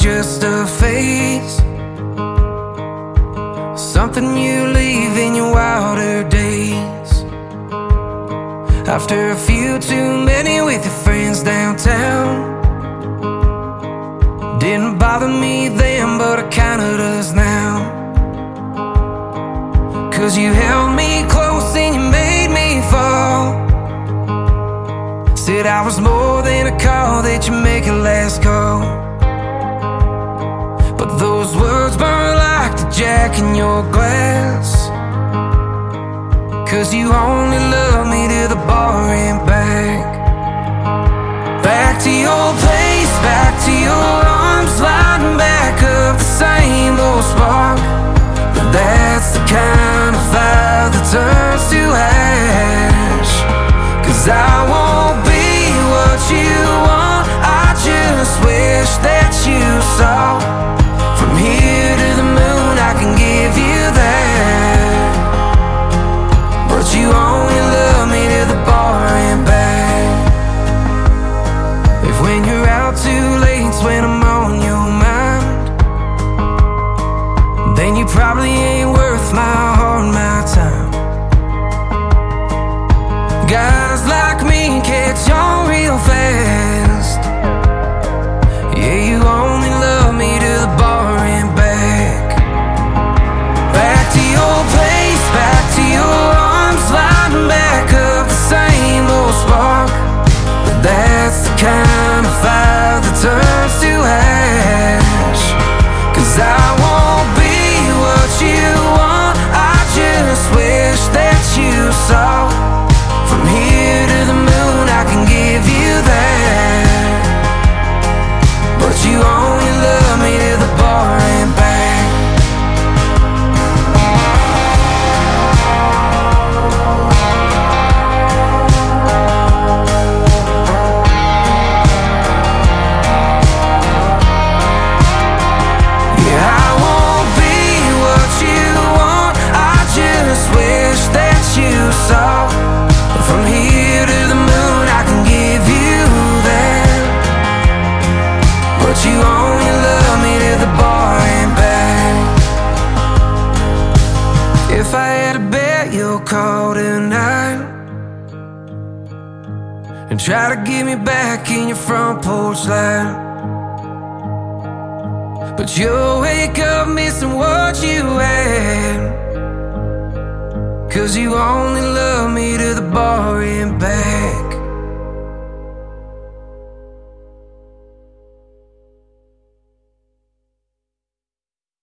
just a phase, something you leave in your wilder days. After a few too many with your friends downtown, didn't bother me then, but it kinda does now. 'Cause you held me close and you made me fall. Said I was more than a call, that you make a last call. But those words burn like the jack in your glass. 'Cause you only love me to the bar and back. Back to your place, back to your arms, lighting back up the same old spark. But that's the kind of fire that turns to ash. 'Cause I won't be what you want, I just wish that you saw. From here to the moon I can give you that, but you only love me to the bar and back. If when you're out too late's when I'm on your mind, then you probably ain't worth my heart and my time. Guys like me catch on real fast. Yeah, you only love me to the bar and back. Back to your place, back to your arms, lighting back up the same old spark. But that's the kind of fire that turns to ash. 'Cause I won't be what you want, I just wish that you saw. From here to the moon I can give you that, but you only love me to the bar and back. Yeah, I won't be what you want, I just wish that you saw. From here to the moon I can give you that, but you only love me to the bar and back. If I had to bet, you'll call tonight and try to get me back in your front porch light. But you'll wake up missing what you had, 'cause you only love me to the bar and back.